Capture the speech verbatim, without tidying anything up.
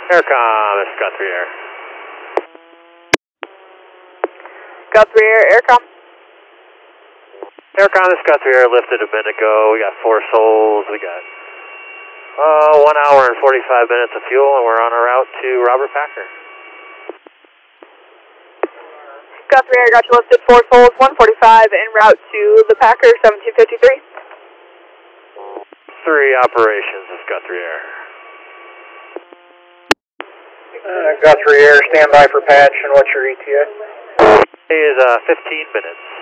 Aircom, it's Guthrie Air. Guthrie Air, Aircom. Aircom, this Guthrie Air lifted a minute ago. We got four souls. We got uh, one hour and forty-five minutes of fuel, and we're on our route to Robert Packer. Guthrie Air, got you lifted four souls, one forty-five, en route to the Packer, seventeen fifty-three. Three operations, this Guthrie Air. Uh, Guthrie Air, stand by for patch, and what's your E T A? It is uh, fifteen minutes.